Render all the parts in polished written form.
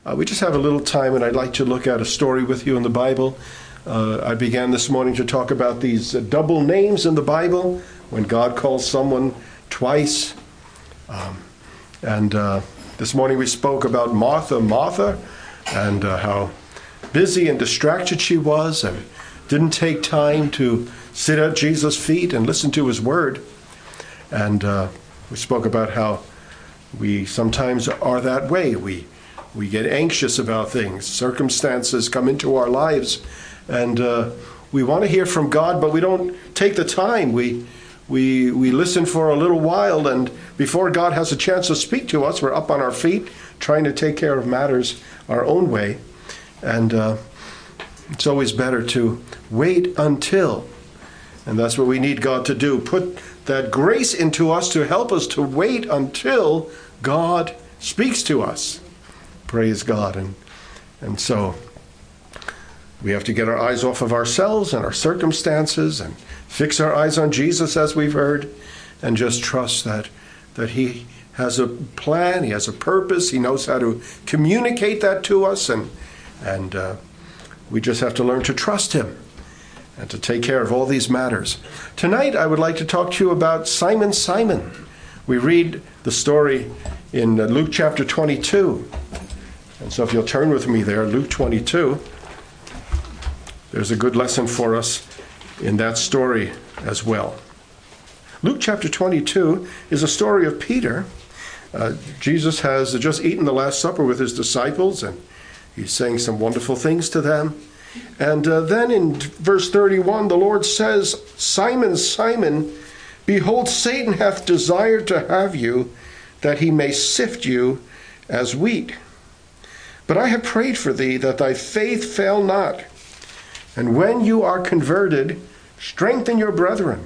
We just have a little time, and I'd like to look at a story with you in the Bible. I began this morning to talk about these double names in the Bible, when God calls someone twice. This morning we spoke about Martha, and how busy and distracted she was, and didn't take time to sit at Jesus' feet and listen to his word. And we spoke about how we sometimes are that way. We get anxious about things. Circumstances come into our lives, and we want to hear from God, but we don't take the time. We listen for a little while, and before God has a chance to speak to us, we're up on our feet trying to take care of matters our own way. And it's always better to wait until. And that's what we need God to do. Put that grace into us to help us to wait until God speaks to us. Praise God. And so we have to get our eyes off of ourselves and our circumstances and fix our eyes on Jesus, as we've heard, and just trust that he has a plan, he has a purpose, he knows how to communicate that to us, and we just have to learn to trust him and to take care of all these matters. Tonight I would like to talk to you about Simon. We read the story in Luke chapter 22. And so if you'll turn with me there, Luke 22, there's a good lesson for us in that story as well. Luke chapter 22 is a story of Peter. Jesus has just eaten the Last Supper with his disciples, and he's saying some wonderful things to them. And then in verse 31, the Lord says, "Simon, Simon, behold, Satan hath desired to have you, that he may sift you as wheat. But I have prayed for thee, that thy faith fail not. And when you are converted, strengthen your brethren."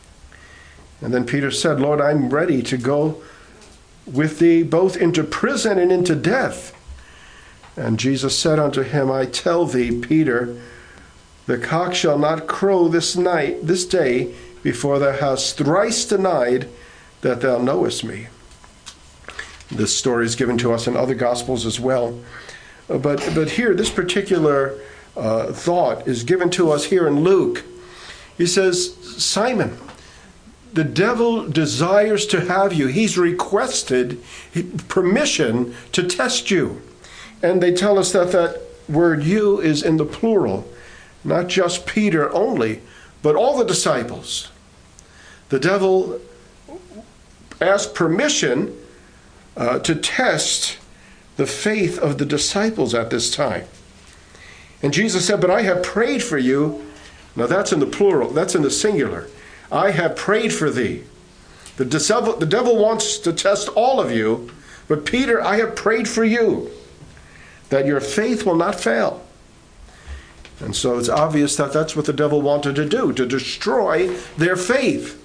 And then Peter said, "Lord, I'm ready to go with thee both into prison and into death." And Jesus said unto him, "I tell thee, Peter, the cock shall not crow this day, before thou hast thrice denied that thou knowest me." This story is given to us in other Gospels as well. But here, this particular thought is given to us here in Luke. He says, Simon, the devil desires to have you. He's requested permission to test you. And they tell us that word "you" is in the plural, not just Peter only, but all the disciples. The devil asked permission to test the faith of the disciples at this time. And Jesus said, "But I have prayed for you." Now that's in the plural, that's in the singular. "I have prayed for thee." The devil wants to test all of you, but Peter, I have prayed for you, that your faith will not fail. And so it's obvious that that's what the devil wanted to do, to destroy their faith.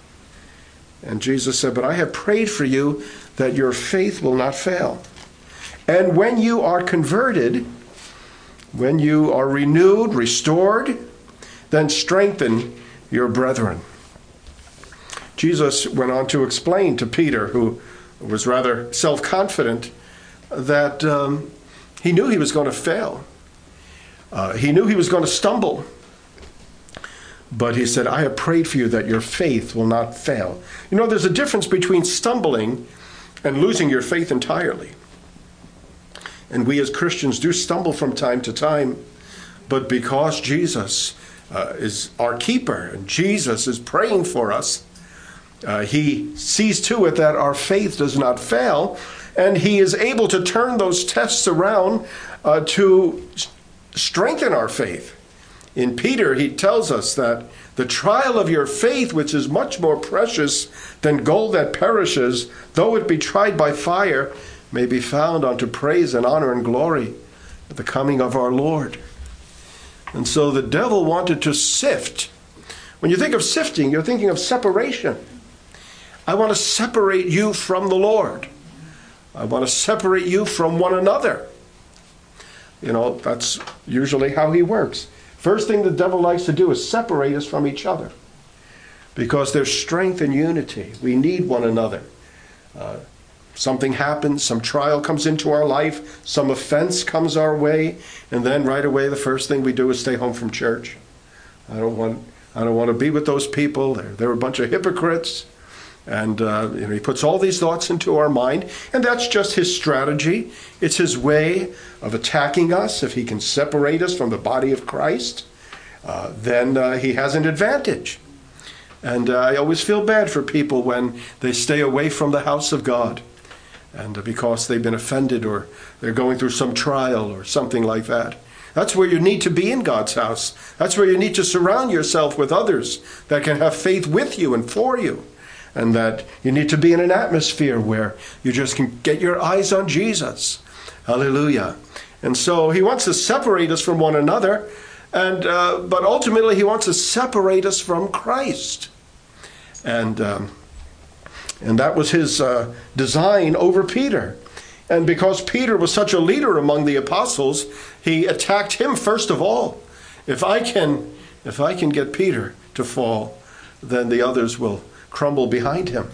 And Jesus said, "But I have prayed for you, that your faith will not fail. And when you are converted, when you are renewed, restored, then strengthen your brethren." Jesus went on to explain to Peter, who was rather self-confident, that he knew he was going to fail. He knew he was going to stumble. But he said, "I have prayed for you that your faith will not fail." You know, there's a difference between stumbling and losing your faith entirely. And we as Christians do stumble from time to time, but because Jesus is our keeper and Jesus is praying for us, he sees to it that our faith does not fail, and he is able to turn those tests around to strengthen our faith. In Peter, he tells us that the trial of your faith, which is much more precious than gold that perishes, though it be tried by fire, may be found unto praise and honor and glory at the coming of our Lord. And so the devil wanted to sift. When you think of sifting, you're thinking of separation. I want to separate you from the Lord. I want to separate you from one another. You know, that's usually how he works. First thing the devil likes to do is separate us from each other, because there's strength in unity. We need one another. something happens, some trial comes into our life, some offense comes our way, and then right away the first thing we do is stay home from church. I don't want to be with those people. They're a bunch of hypocrites. And he puts all these thoughts into our mind, and that's just his strategy. It's his way of attacking us. If he can separate us from the body of Christ, then he has an advantage. And I always feel bad for people when they stay away from the house of God, and because they've been offended or they're going through some trial or something like that. That's where you need to be in God's house. That's where you need to surround yourself with others that can have faith with you and for you. And that you need to be in an atmosphere where you just can get your eyes on Jesus. Hallelujah. And so he wants to separate us from one another, but ultimately he wants to separate us from Christ. And that was his design over Peter. And because Peter was such a leader among the apostles, he attacked him first of all. If I can get Peter to fall, then the others will crumble behind him.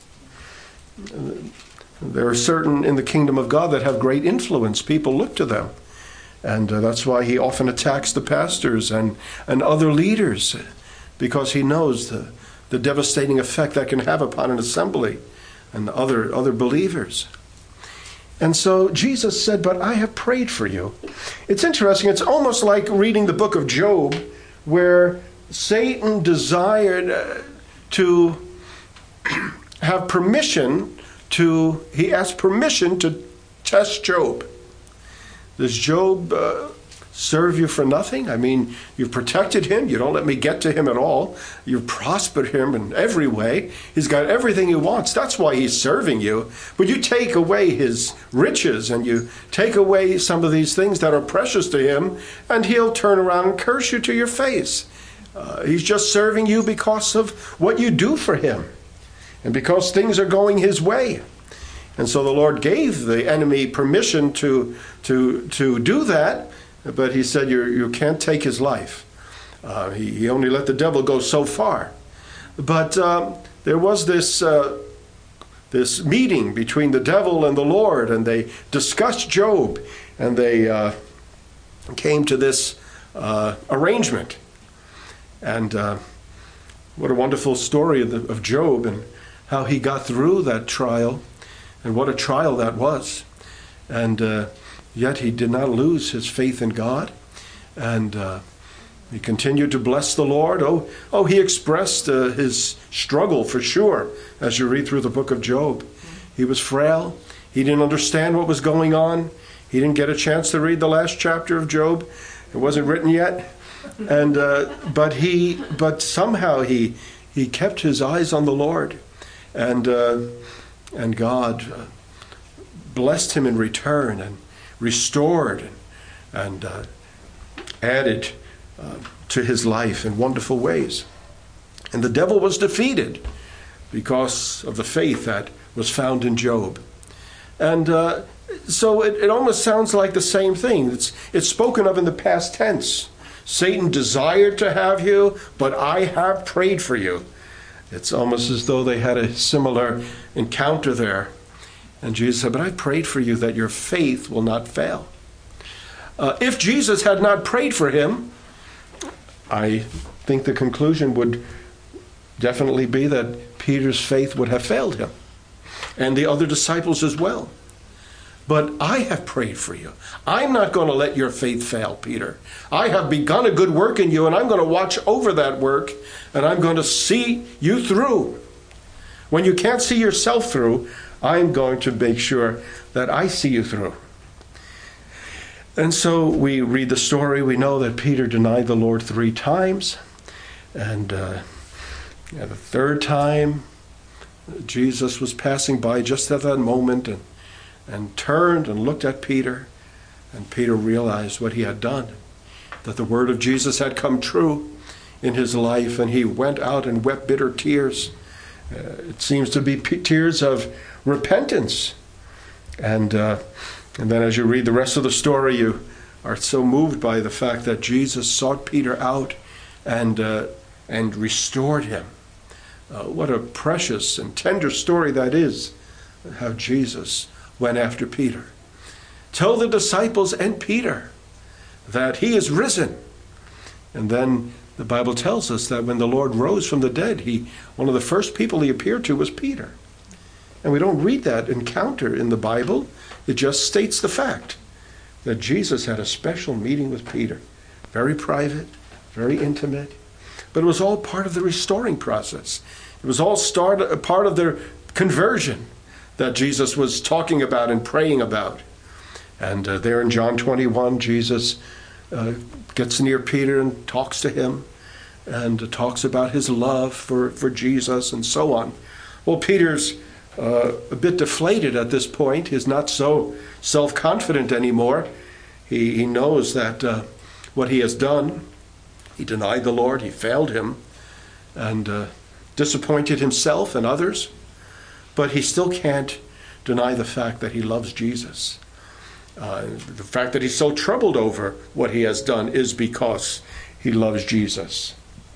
There are certain in the kingdom of God that have great influence. People look to them. And that's why he often attacks the pastors and other leaders, because he knows the devastating effect that can have upon an assembly and other believers. And so Jesus said, but I have prayed for you. It's interesting. It's almost like reading the book of Job, where Satan desired to have permission he asked permission to test Job. Does Job serve you for nothing? I mean, you've protected him. You don't let me get to him at all. You've prospered him in every way. He's got everything he wants. That's why he's serving you. But you take away his riches and you take away some of these things that are precious to him, and he'll turn around and curse you to your face. He's just serving you because of what you do for him and because things are going his way. And so the Lord gave the enemy permission to do that, but he said you can't take his life. He only let the devil go so far. But there was this meeting between the devil and the Lord, and they discussed Job, and they came to this arrangement. And what a wonderful story of Job and how he got through that trial, and what a trial that was. And yet he did not lose his faith in God, and he continued to bless the Lord. He expressed his struggle for sure as you read through the book of Job. He was frail. He didn't understand what was going on. He didn't get a chance to read the last chapter of Job. It wasn't written yet. And but somehow he kept his eyes on the Lord, and God blessed him in return and restored and added to his life in wonderful ways. And the devil was defeated because of the faith that was found in Job. And so it almost sounds like the same thing. It's spoken of in the past tense. Satan desired to have you, but I have prayed for you. It's almost as though they had a similar encounter there. And Jesus said, but I prayed for you that your faith will not fail. If Jesus had not prayed for him, I think the conclusion would definitely be that Peter's faith would have failed him, and the other disciples as well. But I have prayed for you. I'm not going to let your faith fail, Peter. I have begun a good work in you, and I'm going to watch over that work, and I'm going to see you through. When you can't see yourself through, I'm going to make sure that I see you through. And so we read the story. We know that Peter denied the Lord 3 times. And the third time, Jesus was passing by just at that moment and turned and looked at Peter. And Peter realized what he had done, that the word of Jesus had come true in his life. And he went out and wept bitter tears. It seems to be tears of repentance. And then as you read the rest of the story, you are so moved by the fact that Jesus sought Peter out and restored him. What a precious and tender story that is how Jesus went after Peter. Tell the disciples and Peter that he is risen. And then the Bible tells us that when the Lord rose from the dead, one of the first people he appeared to was Peter. And we don't read that encounter in the Bible. It just states the fact that Jesus had a special meeting with Peter. Very private, very intimate. But it was all part of the restoring process. It was all part of their conversion that Jesus was talking about and praying about. And there in John 21, Jesus gets near Peter and talks to him and talks about his love for Jesus and so on. Well, Peter's a bit deflated at this point. He's not so self-confident anymore. He knows that what he has done, he denied the Lord, he failed him, and disappointed himself and others. But he still can't deny the fact that he loves Jesus. The fact that he's so troubled over what he has done is because he loves Jesus.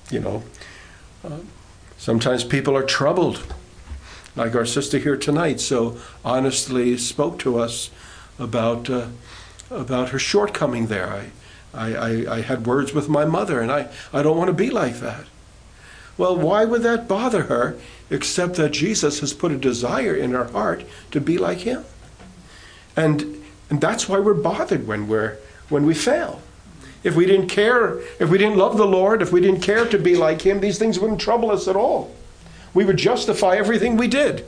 Sometimes people are troubled, like our sister here tonight so honestly spoke to us about her shortcoming there. I had words with my mother, and I don't want to be like that. Well, why would that bother her, except that Jesus has put a desire in her heart to be like him? And that's why we're bothered when we fail. If we didn't care, if we didn't love the Lord, if we didn't care to be like him, these things wouldn't trouble us at all. We would justify everything we did.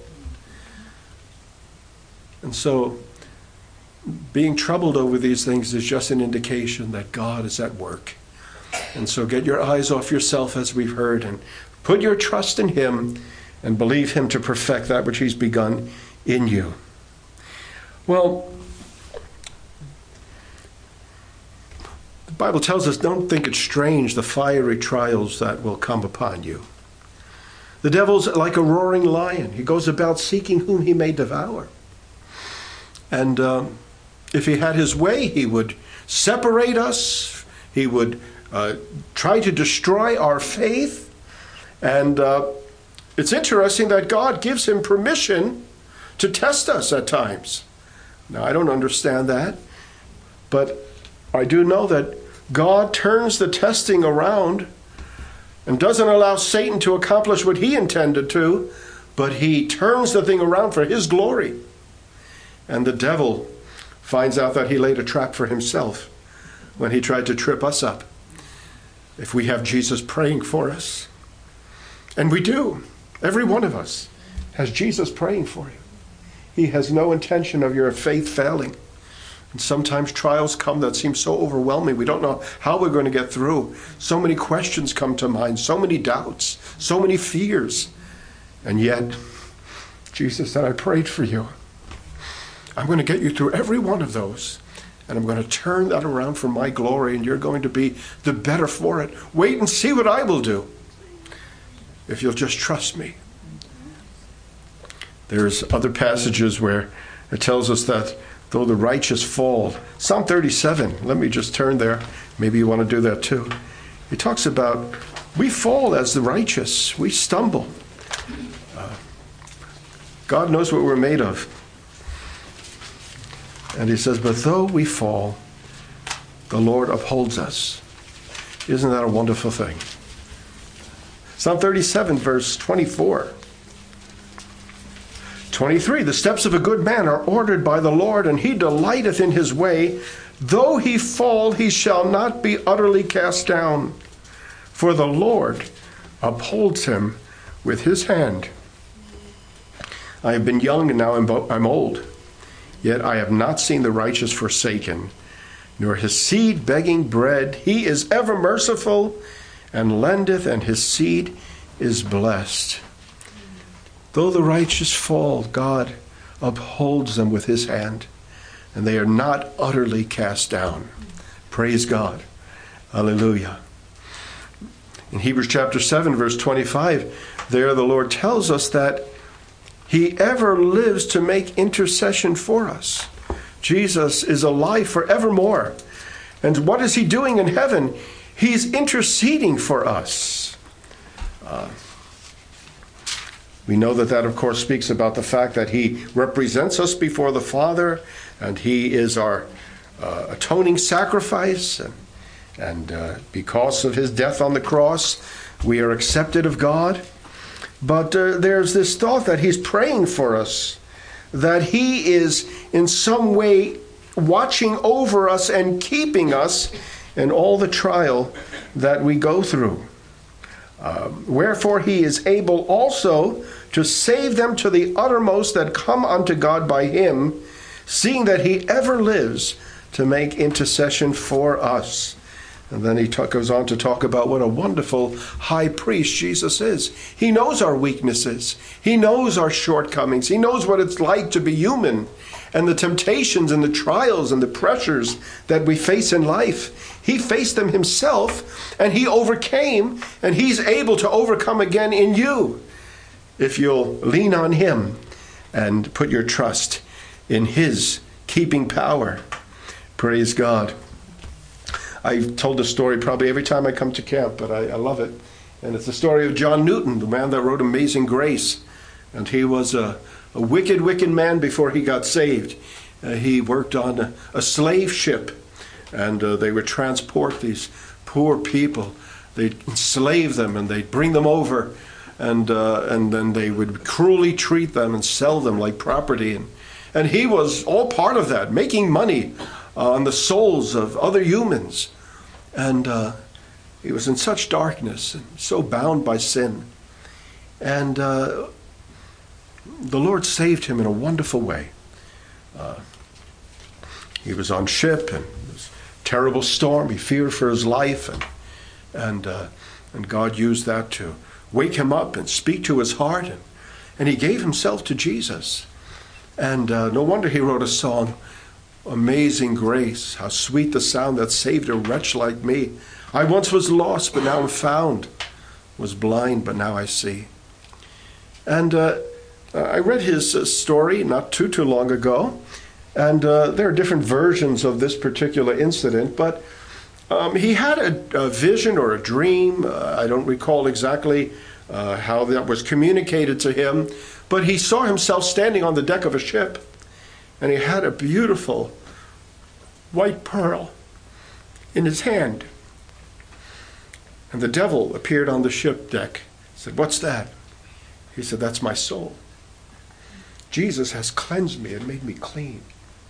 And so, being troubled over these things is just an indication that God is at work. And so get your eyes off yourself, as we've heard, and put your trust in him and believe him to perfect that which he's begun in you. Well, the Bible tells us, don't think it strange the fiery trials that will come upon you. The devil's like a roaring lion. He goes about seeking whom he may devour. And if he had his way, he would separate us. He would try to destroy our faith. And it's interesting that God gives him permission to test us at times. Now, I don't understand that, but I do know that God turns the testing around and doesn't allow Satan to accomplish what he intended to, but he turns the thing around for his glory. And the devil finds out that he laid a trap for himself when he tried to trip us up. If we have Jesus praying for us, and we do, every one of us has Jesus praying for you. He has no intention of your faith failing. And sometimes trials come that seem so overwhelming. We don't know how we're going to get through. So many questions come to mind, so many doubts, so many fears. And yet, Jesus said, I prayed for you. I'm going to get you through every one of those. And I'm going to turn that around for my glory, and you're going to be the better for it. Wait and see what I will do if you'll just trust me. There's other passages where it tells us that though the righteous fall. Psalm 37, let me just turn there. Maybe you want to do that too. He talks about we fall as the righteous. We stumble. God knows what we're made of. And he says, but though we fall, the Lord upholds us. Isn't that a wonderful thing? Psalm 37, verse 24. 23, the steps of a good man are ordered by the Lord, and he delighteth in his way. Though he fall, he shall not be utterly cast down. For the Lord upholds him with his hand. I have been young, and now I'm old. Yet I have not seen the righteous forsaken, nor his seed begging bread. He is ever merciful, and lendeth, and his seed is blessed. Though the righteous fall, God upholds them with his hand, and they are not utterly cast down. Praise God. Hallelujah. In Hebrews chapter 7, verse 25, there the Lord tells us that he ever lives to make intercession for us. Jesus is alive forevermore. And what is he doing in heaven? He's interceding for us. We know that of course, speaks about the fact that he represents us before the Father, and he is our atoning sacrifice. And because of his death on the cross, we are accepted of God. But there's this thought that he's praying for us, that he is in some way watching over us and keeping us in all the trial that we go through. Wherefore he is able also to save them to the uttermost that come unto God by him, seeing that he ever lives to make intercession for us. And then he goes on to talk about what a wonderful high priest Jesus is. He knows our weaknesses. He knows our shortcomings. He knows what it's like to be human, and the temptations and the trials and the pressures that we face in life. He faced them himself, and he overcame, and he's able to overcome again in you if you'll lean on him and put your trust in his keeping power. Praise God. I've told this story probably every time I come to camp, but I love it. And it's the story of John Newton, the man that wrote Amazing Grace. And he was a wicked, wicked man before he got saved. He worked on a slave ship, and they would transport these poor people. They'd enslave them, and they'd bring them over, and then they would cruelly treat them and sell them like property. And he was all part of that, making money on the souls of other humans. And he was in such darkness and so bound by sin. And the Lord saved him in a wonderful way. He was on ship, and it was a terrible storm. He feared for his life, and God used that to wake him up and speak to his heart. And he gave himself to Jesus. And no wonder he wrote a song, Amazing Grace, how sweet the sound that saved a wretch like me. I once was lost, but now am found, was blind, but now I see. And I read his story not too long ago, and there are different versions of this particular incident, but he had a vision or a dream. I don't recall exactly how that was communicated to him, but he saw himself standing on the deck of a ship, and he had a beautiful white pearl in his hand. And the devil appeared on the ship deck. He said, "What's that?" He said, "That's my soul. Jesus has cleansed me and made me clean.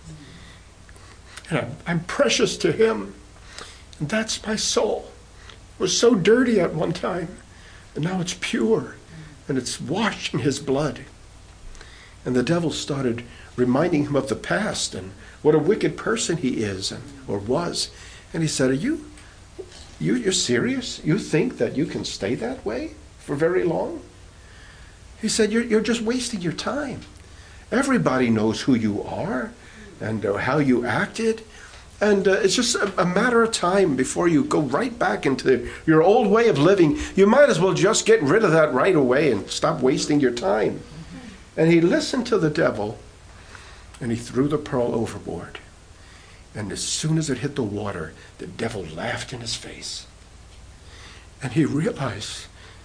And I'm precious to him. And that's my soul. It was so dirty at one time, and now it's pure, and it's washed in his blood." And the devil started reminding him of the past and what a wicked person he is or was. And he said, You're serious? You think that you can stay that way for very long? He said, you're just wasting your time. Everybody knows who you are and how you acted. And it's just a matter of time before you go right back into your old way of living. You might as well just get rid of that right away and stop wasting your time. And he listened to the devil, and he threw the pearl overboard. And as soon as it hit the water, the devil laughed in his face. And he realized,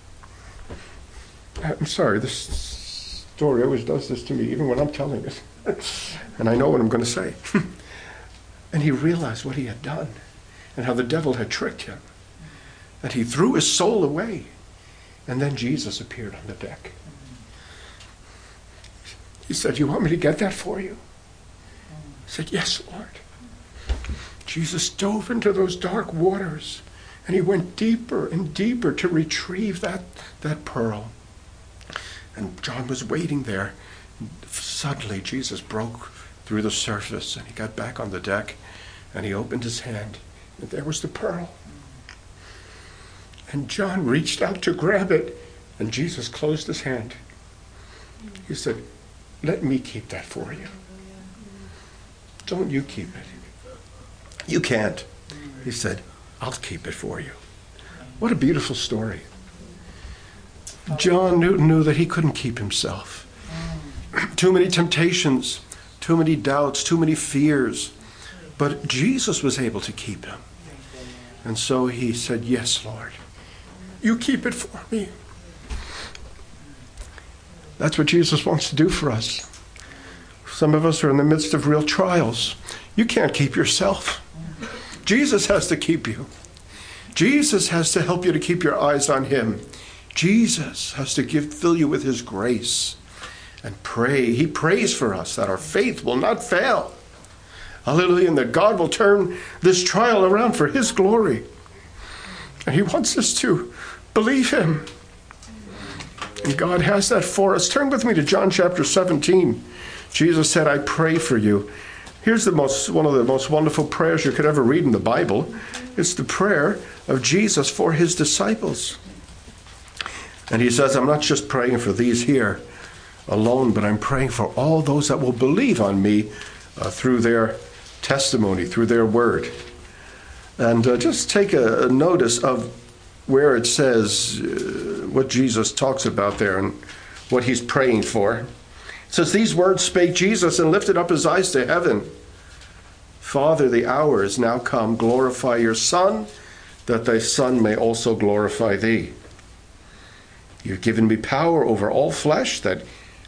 I'm sorry, this story always does this to me, even when I'm telling it. And I know what I'm going to say. And he realized what he had done and how the devil had tricked him. And he threw his soul away. And then Jesus appeared on the deck. He said, "You want me to get that for you?" He said, "Yes, Lord." Jesus dove into those dark waters, and he went deeper and deeper to retrieve that pearl. And John was waiting there. Suddenly, Jesus broke through the surface, and he got back on the deck, and he opened his hand, and there was the pearl. And John reached out to grab it, and Jesus closed his hand. He said, "Let me keep that for you. Don't you keep it." "You can't." He said, "I'll keep it for you." What a beautiful story. John Newton knew that he couldn't keep himself. Too many temptations, too many doubts, too many fears. But Jesus was able to keep him. And so he said, "Yes, Lord, you keep it for me." That's what Jesus wants to do for us. Some of us are in the midst of real trials. You can't keep yourself. Jesus has to keep you. Jesus has to help you to keep your eyes on him. Jesus has to fill you with his grace. And pray. He prays for us that our faith will not fail. Hallelujah. And that God will turn this trial around for his glory. And he wants us to believe him. And God has that for us. Turn with me to John chapter 17. Jesus said, I pray for you. Here's one of the most wonderful prayers you could ever read in the Bible. It's the prayer of Jesus for his disciples. And he says, I'm not just praying for these here alone, but I'm praying for all those that will believe on me through their testimony, through their word. And just take a notice of where it says what Jesus talks about there and what he's praying for. It says, these words spake Jesus and lifted up his eyes to heaven. Father, the hour is now come. Glorify your Son, that thy Son may also glorify thee. You've given me power over all flesh, that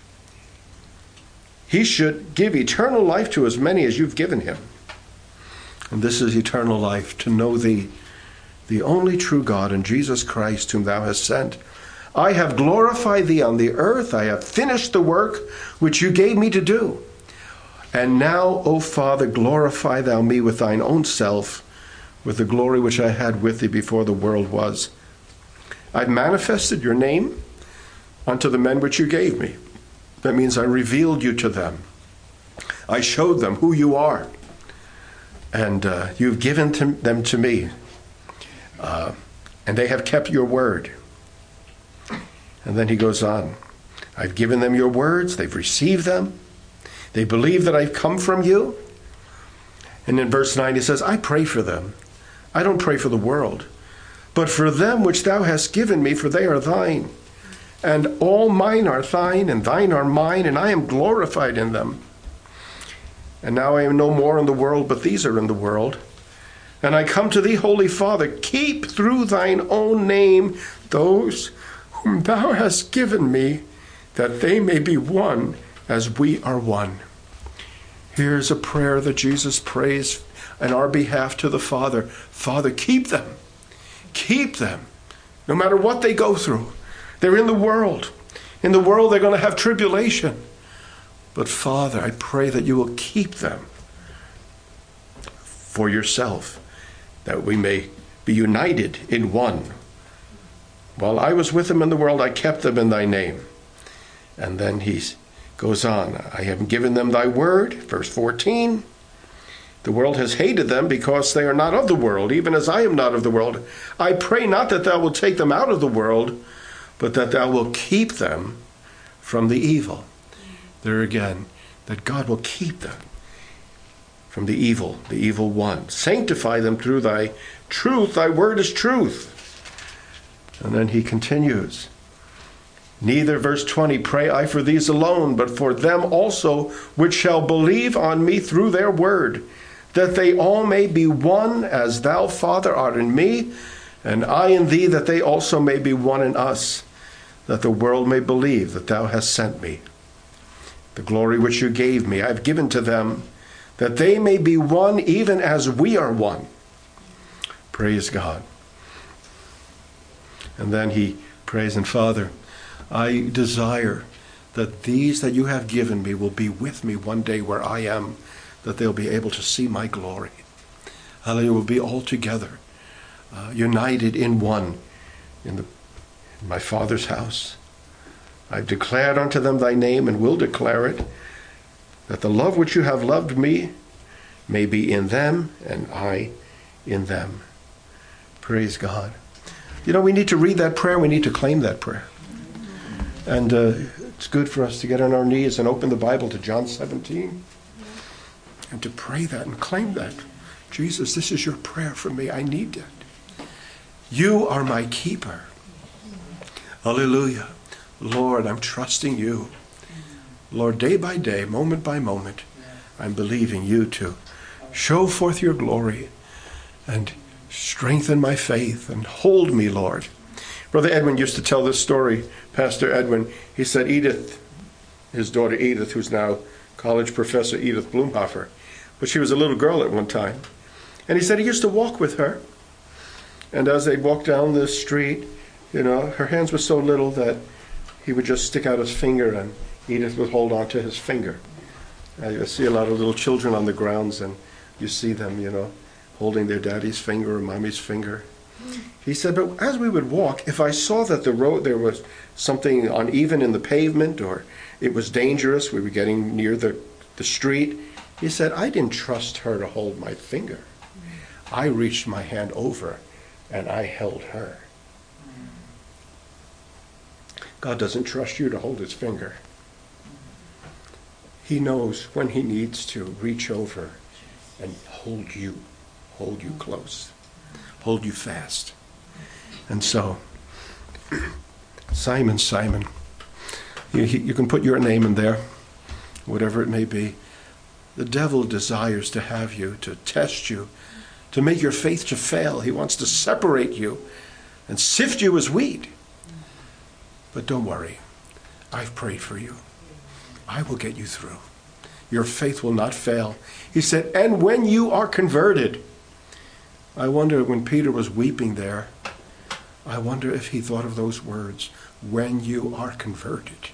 he should give eternal life to as many as you've given him. And this is eternal life, to know thee, the only true God, and Jesus Christ, whom thou hast sent. I have glorified thee on the earth. I have finished the work which you gave me to do. And now, O Father, glorify thou me with thine own self, with the glory which I had with thee before the world was. I've manifested your name unto the men which you gave me. That means I revealed you to them. I showed them who you are. And you've given them to me. And they have kept your word. And then he goes on. I've given them your words. They've received them. They believe that I've come from you. And in verse 9 he says, I pray for them. I don't pray for the world, but for them which thou hast given me, for they are thine. And all mine are thine, and thine are mine, and I am glorified in them. And now I am no more in the world, but these are in the world. And I come to thee, Holy Father, keep through thine own name those whom thou hast given me, that they may be one as we are one. Here's a prayer that Jesus prays on our behalf to the Father. Father, keep them. Keep them. No matter what they go through. They're in the world. In the world they're going to have tribulation. But Father, I pray that you will keep them for yourself, that we may be united in one. While I was with them in the world, I kept them in thy name. And then he goes on, I have given them thy word, verse 14. The world has hated them because they are not of the world, even as I am not of the world. I pray not that thou wilt take them out of the world, but that thou wilt keep them from the evil. There again, that God will keep them from the evil one. Sanctify them through thy truth. Thy word is truth. And then he continues. Neither, verse 20, pray I for these alone, but for them also which shall believe on me through their word, that they all may be one, as thou, Father, art in me, and I in thee, that they also may be one in us, that the world may believe that thou hast sent me. The glory which you gave me, I have given to them, that they may be one, even as we are one. Praise God. And then he prays, and Father, I desire that these that you have given me will be with me one day where I am, that they'll be able to see my glory. Hallelujah, we'll be all together, united in one in my Father's house. I've declared unto them thy name, and will declare it, that the love which you have loved me may be in them, and I in them. Praise God. You know, we need to read that prayer. We need to claim that prayer. And it's good for us to get on our knees and open the Bible to John 17 and to pray that and claim that. Jesus, this is your prayer for me. I need it. You are my keeper. Hallelujah. Lord, I'm trusting you. Lord, day by day, moment by moment, I'm believing you to show forth your glory and strengthen my faith and hold me, Lord, Brother Edwin used to tell this story, Pastor Edwin. He said Edith, his daughter Edith, who's now college professor Edith Blumhofer, but she was a little girl at one time. And he said he used to walk with her. And as they walked down the street, her hands were so little that he would just stick out his finger and Edith would hold on to his finger. You see a lot of little children on the grounds and you see them, holding their daddy's finger or mommy's finger. He said, but as we would walk, if I saw that the road, there was something uneven in the pavement or it was dangerous, we were getting near the street, he said, I didn't trust her to hold my finger. I reached my hand over and I held her. God doesn't trust you to hold his finger. He knows when he needs to reach over and hold you close, hold you fast. And so, Simon, you can put your name in there, whatever it may be. The devil desires to have you, to test you, to make your faith to fail. He wants to separate you and sift you as wheat. But don't worry. I've prayed for you. I will get you through. Your faith will not fail. He said, and when you are converted. I wonder, when Peter was weeping there, I wonder if he thought of those words, when you are converted.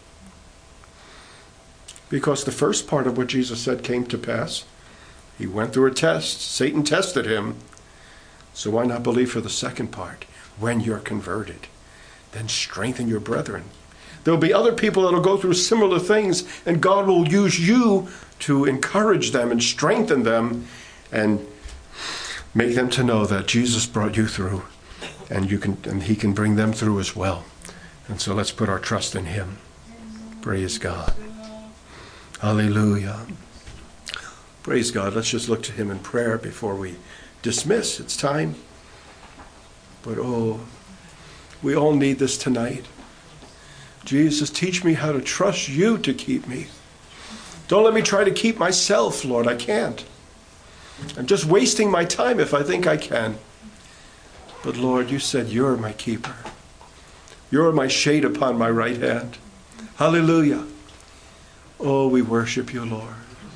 Because the first part of what Jesus said came to pass. He went through a test. Satan tested him. So why not believe for the second part? When you're converted, then strengthen your brethren. There'll be other people that'll go through similar things, and God will use you to encourage them and strengthen them and make them to know that Jesus brought you through, and he can bring them through as well. And so let's put our trust in him. Praise God. Hallelujah. Praise God. Let's just look to him in prayer before we dismiss. It's time. But we all need this tonight. Jesus, teach me how to trust you to keep me. Don't let me try to keep myself, Lord. I can't. I'm just wasting my time if I think I can. But Lord, you said you're my keeper. You're my shade upon my right hand. Hallelujah. Oh, we worship you, Lord.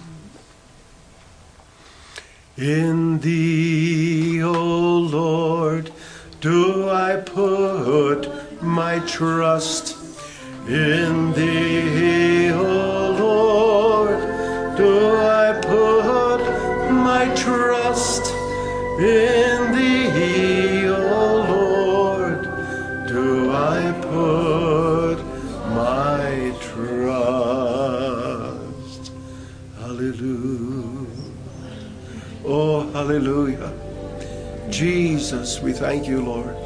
In thee, O Lord, do I put my trust. In thee, O Lord, do I put my trust. In thee, O Lord, do I put my trust. Hallelujah. Oh, hallelujah. Jesus, we thank you, Lord.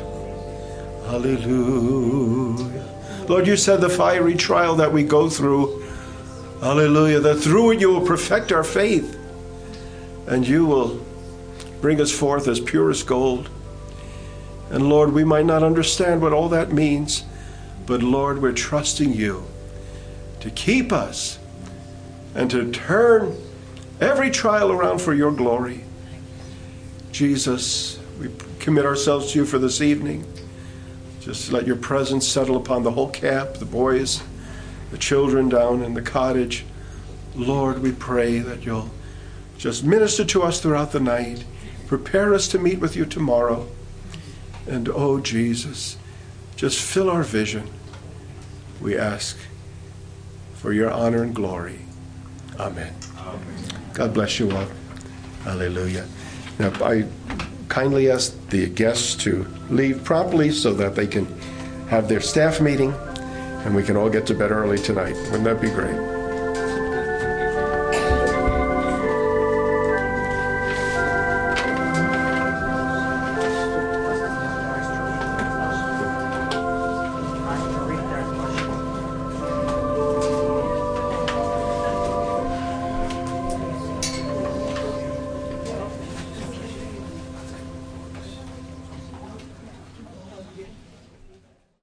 Hallelujah. Lord, you said the fiery trial that we go through, hallelujah, that through it you will perfect our faith and you will bring us forth as pure as gold. And Lord, we might not understand what all that means, but Lord, we're trusting you to keep us and to turn every trial around for your glory. Jesus, we commit ourselves to you for this evening. Just let your presence settle upon the whole camp, the boys, the children down in the cottage. Lord, we pray that you'll just minister to us throughout the night. Prepare us to meet with you tomorrow. And oh, Jesus, just fill our vision. We ask for your honor and glory. Amen. Amen. God bless you all. Hallelujah. Now, I kindly ask the guests to leave promptly so that they can have their staff meeting and we can all get to bed early tonight. Wouldn't that be great?